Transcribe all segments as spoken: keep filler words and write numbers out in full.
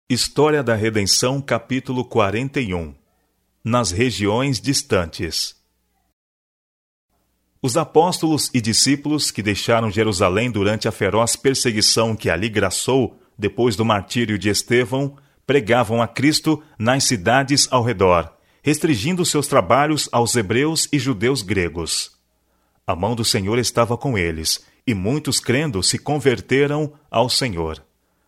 História da Redenção, capítulo quarenta e um. Nas regiões distantes. Os apóstolos e discípulos que deixaram Jerusalém durante a feroz perseguição que ali graçou depois do martírio de Estevão, pregavam a Cristo nas cidades ao redor, restringindo seus trabalhos aos hebreus e judeus gregos. A mão do Senhor estava com eles, e muitos crendo se converteram ao Senhor.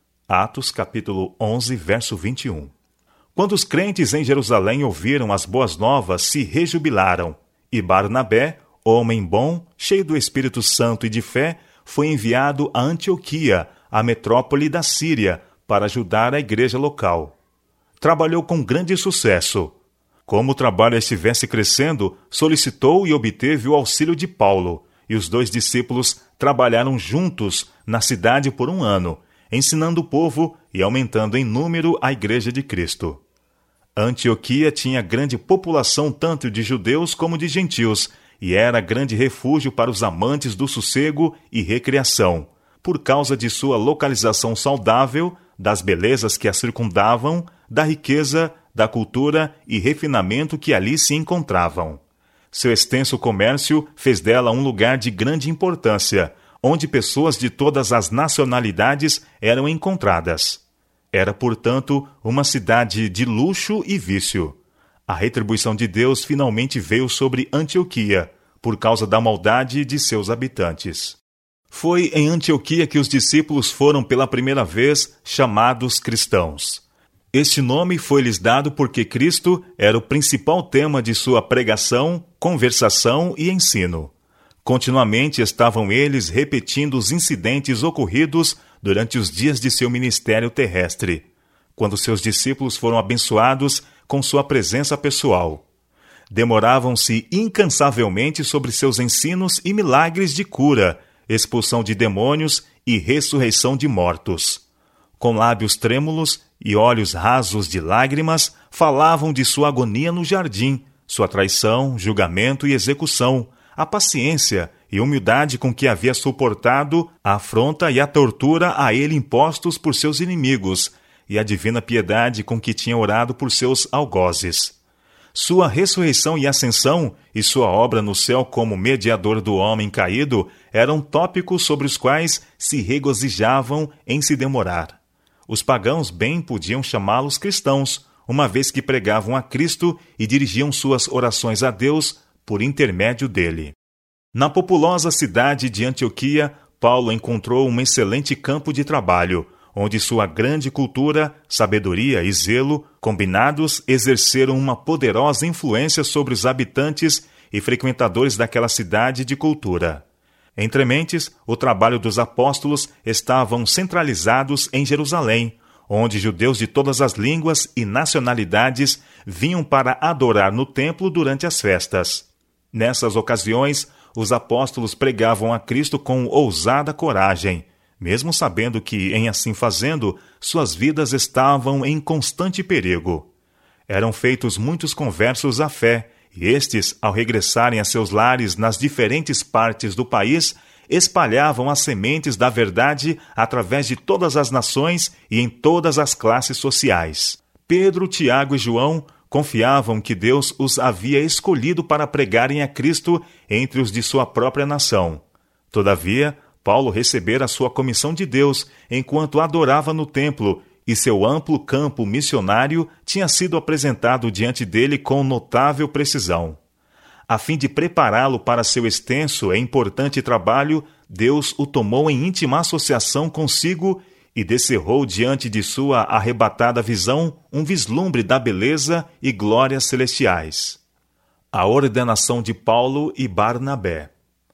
Atos capítulo onze, verso vinte e um. Quando os crentes em Jerusalém ouviram as boas novas, se rejubilaram, e Barnabé, homem bom, cheio do Espírito Santo e de fé, foi enviado a Antioquia, a metrópole da Síria, para ajudar a igreja local. Trabalhou com grande sucesso. Como o trabalho estivesse crescendo, solicitou e obteve o auxílio de Paulo, e os dois discípulos trabalharam juntos na cidade por um ano, ensinando o povo e aumentando em número a Igreja de Cristo. Antioquia tinha grande população tanto de judeus como de gentios, e era grande refúgio para os amantes do sossego e recreação, por causa de sua localização saudável, das belezas que a circundavam, da riqueza, da cultura e refinamento que ali se encontravam. Seu extenso comércio fez dela um lugar de grande importância, onde pessoas de todas as nacionalidades eram encontradas. Era, portanto, uma cidade de luxo e vício. A retribuição de Deus finalmente veio sobre Antioquia, por causa da maldade de seus habitantes. Foi em Antioquia que os discípulos foram pela primeira vez chamados cristãos. Este nome foi-lhes dado porque Cristo era o principal tema de sua pregação, conversação e ensino. Continuamente estavam eles repetindo os incidentes ocorridos durante os dias de seu ministério terrestre, quando seus discípulos foram abençoados com sua presença pessoal. Demoravam-se incansavelmente sobre seus ensinos e milagres de cura, expulsão de demônios e ressurreição de mortos. Com lábios trêmulos e olhos rasos de lágrimas, falavam de sua agonia no jardim, sua traição, julgamento e execução, a paciência e humildade com que havia suportado a afronta e a tortura a ele impostos por seus inimigos, e a divina piedade com que tinha orado por seus algozes. Sua ressurreição e ascensão, e sua obra no céu como mediador do homem caído, eram tópicos sobre os quais se regozijavam em se demorar. Os pagãos bem podiam chamá-los cristãos, uma vez que pregavam a Cristo e dirigiam suas orações a Deus por intermédio dele. Na populosa cidade de Antioquia, Paulo encontrou um excelente campo de trabalho, onde sua grande cultura, sabedoria e zelo, combinados, exerceram uma poderosa influência sobre os habitantes e frequentadores daquela cidade de cultura. Entre mentes, o trabalho dos apóstolos estavam centralizados em Jerusalém, onde judeus de todas as línguas e nacionalidades vinham para adorar no templo durante as festas. Nessas ocasiões, os apóstolos pregavam a Cristo com ousada coragem, mesmo sabendo que, em assim fazendo, suas vidas estavam em constante perigo. Eram feitos muitos conversos à fé, e estes, ao regressarem a seus lares nas diferentes partes do país, espalhavam as sementes da verdade através de todas as nações e em todas as classes sociais. Pedro, Tiago e João confiavam que Deus os havia escolhido para pregarem a Cristo entre os de sua própria nação. Todavia, Paulo recebera a sua comissão de Deus enquanto adorava no templo, e seu amplo campo missionário tinha sido apresentado diante dele com notável precisão. A fim de prepará-lo para seu extenso e importante trabalho, Deus o tomou em íntima associação consigo e descerrou diante de sua arrebatada visão um vislumbre da beleza e glórias celestiais. A ordenação de Paulo e Barnabé.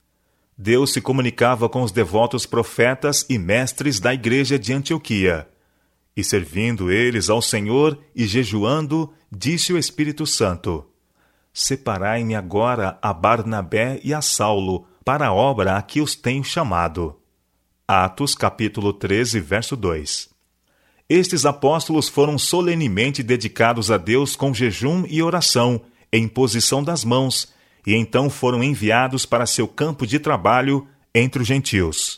Deus se comunicava com os devotos profetas e mestres da igreja de Antioquia. E servindo eles ao Senhor e jejuando, disse o Espírito Santo: Separai-me agora a Barnabé e a Saulo para a obra a que os tenho chamado. Atos capítulo treze, verso dois. Estes apóstolos foram solenemente dedicados a Deus com jejum e oração, e imposição das mãos, e então foram enviados para seu campo de trabalho entre os gentios.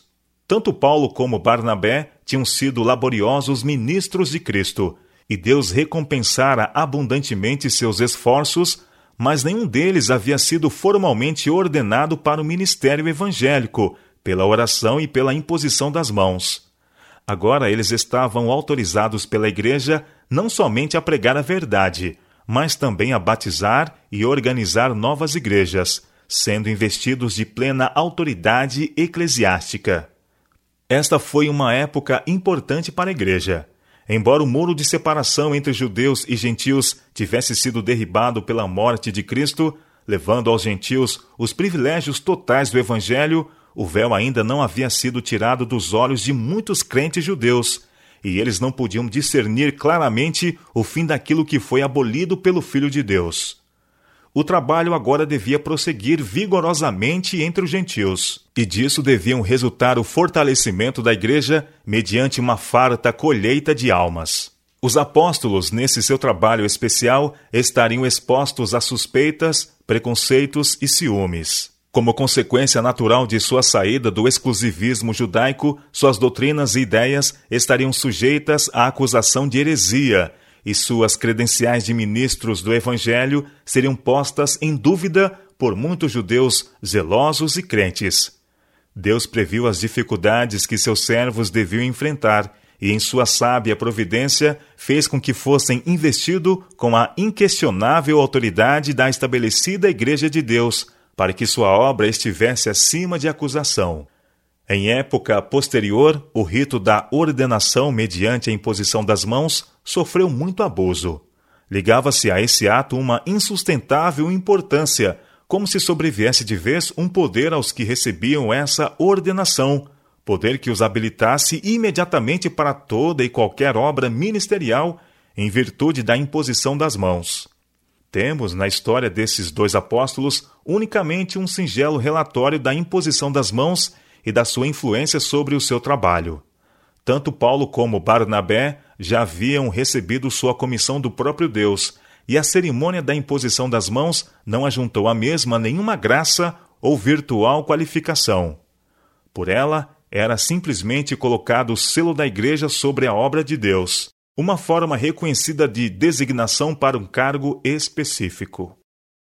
Tanto Paulo como Barnabé tinham sido laboriosos ministros de Cristo, e Deus recompensara abundantemente seus esforços, mas nenhum deles havia sido formalmente ordenado para o ministério evangélico, pela oração e pela imposição das mãos. Agora eles estavam autorizados pela Igreja não somente a pregar a verdade, mas também a batizar e organizar novas igrejas, sendo investidos de plena autoridade eclesiástica. Esta foi uma época importante para a Igreja. Embora o muro de separação entre judeus e gentios tivesse sido derribado pela morte de Cristo, levando aos gentios os privilégios totais do Evangelho, o véu ainda não havia sido tirado dos olhos de muitos crentes judeus, e eles não podiam discernir claramente o fim daquilo que foi abolido pelo Filho de Deus. O trabalho agora devia prosseguir vigorosamente entre os gentios, e disso deviam resultar o fortalecimento da Igreja mediante uma farta colheita de almas. Os apóstolos, nesse seu trabalho especial, estariam expostos a suspeitas, preconceitos e ciúmes. Como consequência natural de sua saída do exclusivismo judaico, suas doutrinas e ideias estariam sujeitas à acusação de heresia, e suas credenciais de ministros do Evangelho seriam postas em dúvida por muitos judeus zelosos e crentes. Deus previu as dificuldades que seus servos deviam enfrentar e, em sua sábia providência, fez com que fossem investidos com a inquestionável autoridade da estabelecida Igreja de Deus, para que sua obra estivesse acima de acusação. Em época posterior, o rito da ordenação mediante a imposição das mãos sofreu muito abuso. Ligava-se a esse ato uma insustentável importância, como se sobreviesse de vez um poder aos que recebiam essa ordenação, poder que os habilitasse imediatamente para toda e qualquer obra ministerial, em virtude da imposição das mãos. Temos, na história desses dois apóstolos, unicamente um singelo relatório da imposição das mãos e da sua influência sobre o seu trabalho. Tanto Paulo como Barnabé já haviam recebido sua comissão do próprio Deus, e a cerimônia da imposição das mãos não ajuntou à mesma nenhuma graça ou virtual qualificação. Por ela, era simplesmente colocado o selo da Igreja sobre a obra de Deus, uma forma reconhecida de designação para um cargo específico.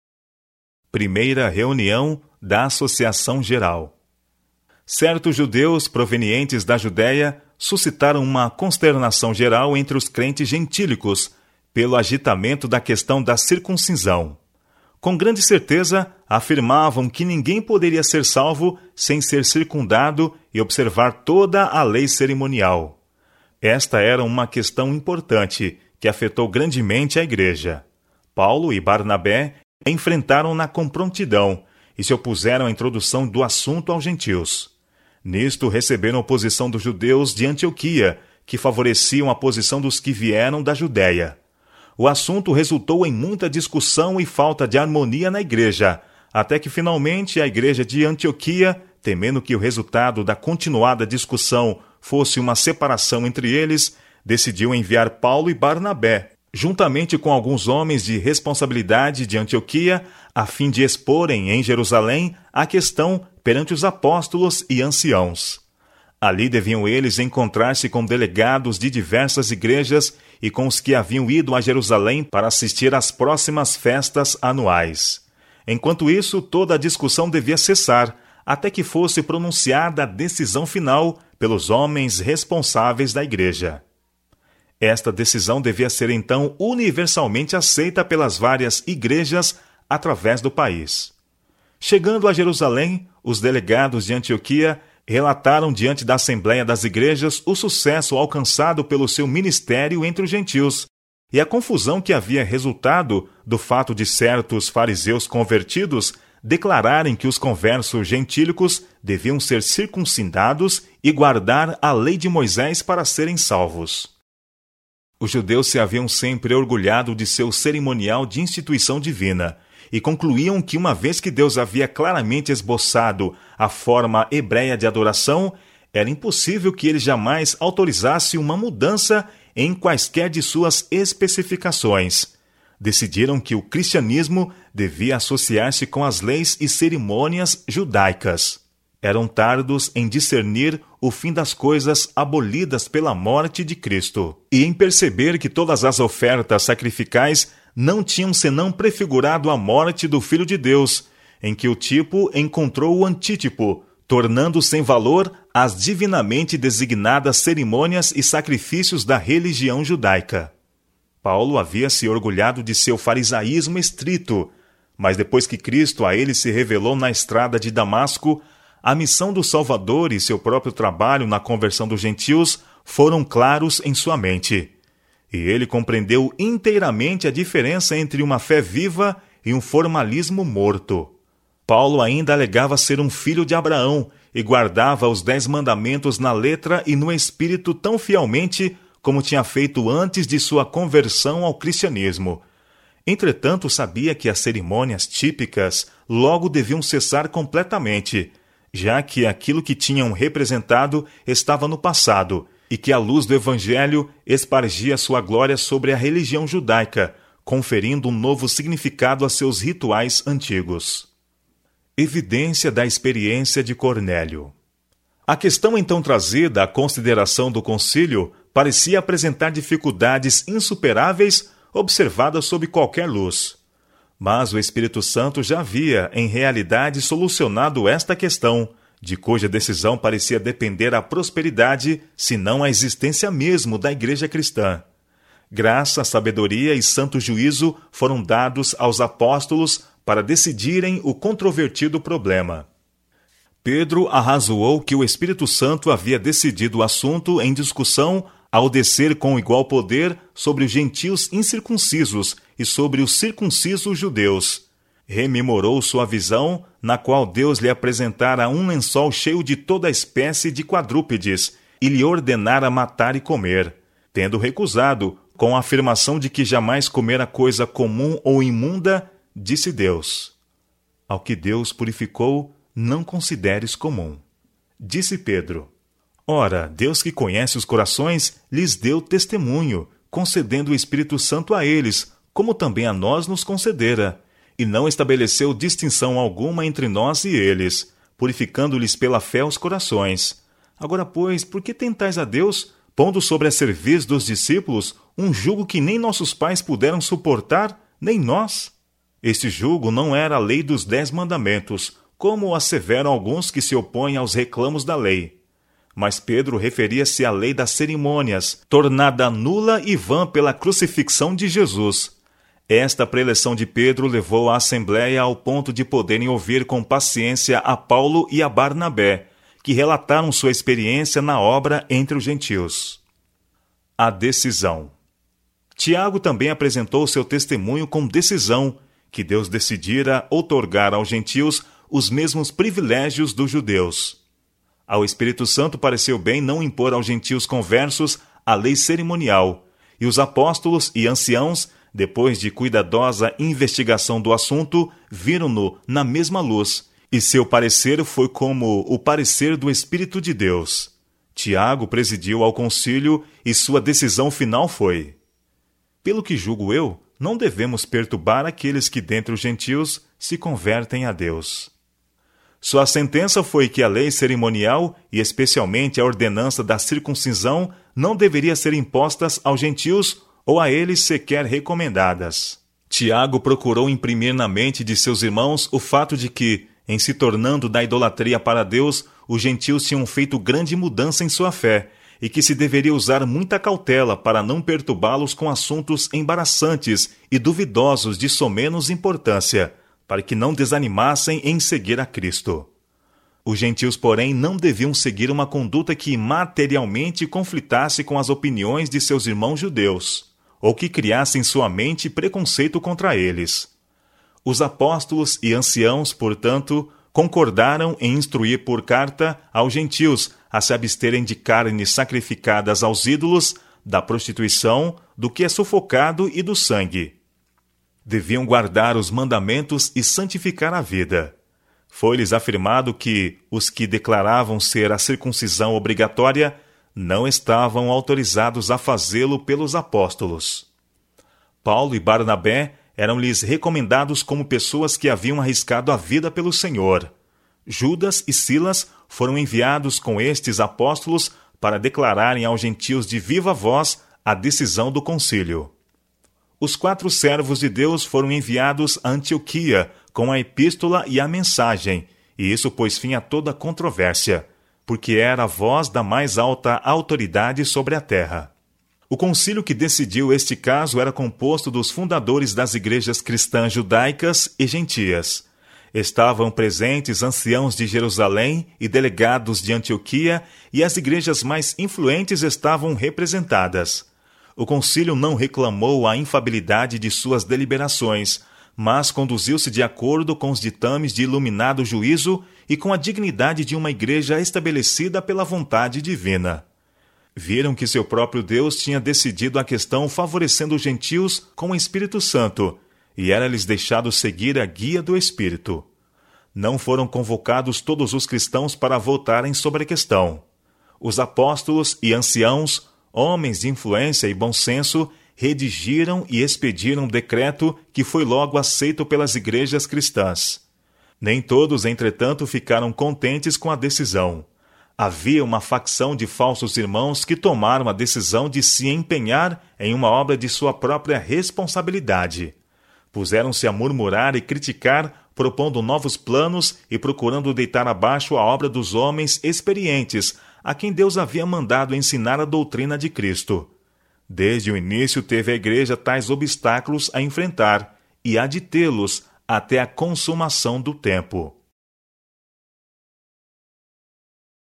Primeira reunião da Associação Geral. Certos judeus provenientes da Judéia suscitaram uma consternação geral entre os crentes gentílicos pelo agitamento da questão da circuncisão. Com grande certeza, afirmavam que ninguém poderia ser salvo sem ser circundado e observar toda a lei cerimonial. Esta era uma questão importante que afetou grandemente a Igreja. Paulo e Barnabé enfrentaram-na com prontidão e se opuseram à introdução do assunto aos gentios. Nisto receberam oposição dos judeus de Antioquia, que favoreciam a posição dos que vieram da Judéia. O assunto resultou em muita discussão e falta de harmonia na igreja, até que finalmente a igreja de Antioquia, temendo que o resultado da continuada discussão fosse uma separação entre eles, decidiu enviar Paulo e Barnabé, juntamente com alguns homens de responsabilidade de Antioquia, a fim de exporem em Jerusalém a questão perante os apóstolos e anciãos. Ali deviam eles encontrar-se com delegados de diversas igrejas e com os que haviam ido a Jerusalém para assistir às próximas festas anuais. Enquanto isso, toda a discussão devia cessar, até que fosse pronunciada a decisão final pelos homens responsáveis da igreja. Esta decisão devia ser então universalmente aceita pelas várias igrejas através do país. Chegando a Jerusalém, os delegados de Antioquia relataram diante da Assembleia das Igrejas o sucesso alcançado pelo seu ministério entre os gentios e a confusão que havia resultado do fato de certos fariseus convertidos declararem que os conversos gentílicos deviam ser circuncidados e guardar a lei de Moisés para serem salvos. Os judeus se haviam sempre orgulhado de seu cerimonial de instituição divina e concluíam que, uma vez que Deus havia claramente esboçado a forma hebreia de adoração, era impossível que ele jamais autorizasse uma mudança em quaisquer de suas especificações. Decidiram que o cristianismo devia associar-se com as leis e cerimônias judaicas. eram tardos em discernir o fim das coisas abolidas pela morte de Cristo, e em perceber que todas as ofertas sacrificais não tinham senão prefigurado a morte do Filho de Deus, em que o tipo encontrou o antítipo, tornando sem valor as divinamente designadas cerimônias e sacrifícios da religião judaica. Paulo havia se orgulhado de seu farisaísmo estrito, mas depois que Cristo a ele se revelou na estrada de Damasco, a missão do Salvador e seu próprio trabalho na conversão dos gentios foram claros em sua mente. E ele compreendeu inteiramente a diferença entre uma fé viva e um formalismo morto. Paulo ainda alegava ser um filho de Abraão e guardava os dez mandamentos na letra e no espírito tão fielmente como tinha feito antes de sua conversão ao cristianismo. Entretanto, sabia que as cerimônias típicas logo deviam cessar completamente, já que aquilo que tinham representado estava no passado e que a luz do Evangelho espargia sua glória sobre a religião judaica, conferindo um novo significado a seus rituais antigos. Evidência da experiência de Cornélio. A questão então trazida à consideração do concílio parecia apresentar dificuldades insuperáveis observadas sob qualquer luz. Mas o Espírito Santo já havia, em realidade, solucionado esta questão, de cuja decisão parecia depender a prosperidade, se não a existência mesmo da Igreja cristã. Graça, sabedoria e santo juízo foram dados aos apóstolos para decidirem o controvertido problema. Pedro arrazoou que o Espírito Santo havia decidido o assunto em discussão ao descer com igual poder sobre os gentios incircuncisos e sobre os circuncisos judeus. Rememorou sua visão, na qual Deus lhe apresentara um lençol cheio de toda espécie de quadrúpedes e lhe ordenara matar e comer. Tendo recusado, com a afirmação de que jamais comera coisa comum ou imunda, disse Deus: ao que Deus purificou, não consideres comum. Disse Pedro: ora, Deus que conhece os corações, lhes deu testemunho, concedendo o Espírito Santo a eles, como também a nós nos concedera, e não estabeleceu distinção alguma entre nós e eles, purificando-lhes pela fé os corações. Agora, pois, por que tentais a Deus, pondo sobre a cerviz dos discípulos um jugo que nem nossos pais puderam suportar, nem nós? Este jugo não era a lei dos dez mandamentos, como asseveram alguns que se opõem aos reclamos da lei. Mas Pedro referia-se à lei das cerimônias, tornada nula e vã pela crucifixão de Jesus. Esta preleção de Pedro levou a Assembleia ao ponto de poderem ouvir com paciência a Paulo e a Barnabé, que relataram sua experiência na obra entre os gentios. A decisão. Tiago também apresentou seu testemunho com decisão, que Deus decidira outorgar aos gentios os mesmos privilégios dos judeus. Ao Espírito Santo pareceu bem não impor aos gentios conversos a lei cerimonial, e os apóstolos e anciãos, depois de cuidadosa investigação do assunto, viram-no na mesma luz, e seu parecer foi como o parecer do Espírito de Deus. Tiago presidiu ao concílio e sua decisão final foi: pelo que julgo eu, não devemos perturbar aqueles que dentre os gentios se convertem a Deus. Sua sentença foi que a lei cerimonial, e especialmente a ordenança da circuncisão, não deveria ser impostas aos gentios ou a eles sequer recomendadas. Tiago procurou imprimir na mente de seus irmãos o fato de que, em se tornando da idolatria para Deus, os gentios tinham feito grande mudança em sua fé, e que se deveria usar muita cautela para não perturbá-los com assuntos embaraçantes e duvidosos de somenos importância, para que não desanimassem em seguir a Cristo. Os gentios, porém, não deviam seguir uma conduta que materialmente conflitasse com as opiniões de seus irmãos judeus, ou que criasse em sua mente preconceito contra eles. Os apóstolos e anciãos, portanto, concordaram em instruir por carta aos gentios a se absterem de carnes sacrificadas aos ídolos, da prostituição, do que é sufocado e do sangue. Deviam guardar os mandamentos e santificar a vida. Foi-lhes afirmado que os que declaravam ser a circuncisão obrigatória não estavam autorizados a fazê-lo pelos apóstolos. Paulo e Barnabé eram-lhes recomendados como pessoas que haviam arriscado a vida pelo Senhor. Judas e Silas foram enviados com estes apóstolos para declararem aos gentios de viva voz a decisão do concílio. Os quatro servos de Deus foram enviados a Antioquia com a epístola e a mensagem, e isso pôs fim a toda controvérsia, porque era a voz da mais alta autoridade sobre a terra. O concílio que decidiu este caso era composto dos fundadores das igrejas cristãs judaicas e gentias. Estavam presentes anciãos de Jerusalém e delegados de Antioquia, e as igrejas mais influentes estavam representadas. O concílio não reclamou a infabilidade de suas deliberações, mas conduziu-se de acordo com os ditames de iluminado juízo e com a dignidade de uma igreja estabelecida pela vontade divina. Viram que seu próprio Deus tinha decidido a questão favorecendo os gentios com o Espírito Santo, e era-lhes deixado seguir a guia do Espírito. Não foram convocados todos os cristãos para votarem sobre a questão. Os apóstolos e anciãos, homens de influência e bom senso, redigiram e expediram um decreto que foi logo aceito pelas igrejas cristãs. Nem todos, entretanto, ficaram contentes com a decisão. Havia uma facção de falsos irmãos que tomaram a decisão de se empenhar em uma obra de sua própria responsabilidade. Puseram-se a murmurar e criticar, propondo novos planos e procurando deitar abaixo a obra dos homens experientes, a quem Deus havia mandado ensinar a doutrina de Cristo. Desde o início teve a igreja tais obstáculos a enfrentar, e há de tê-los até a consumação do tempo.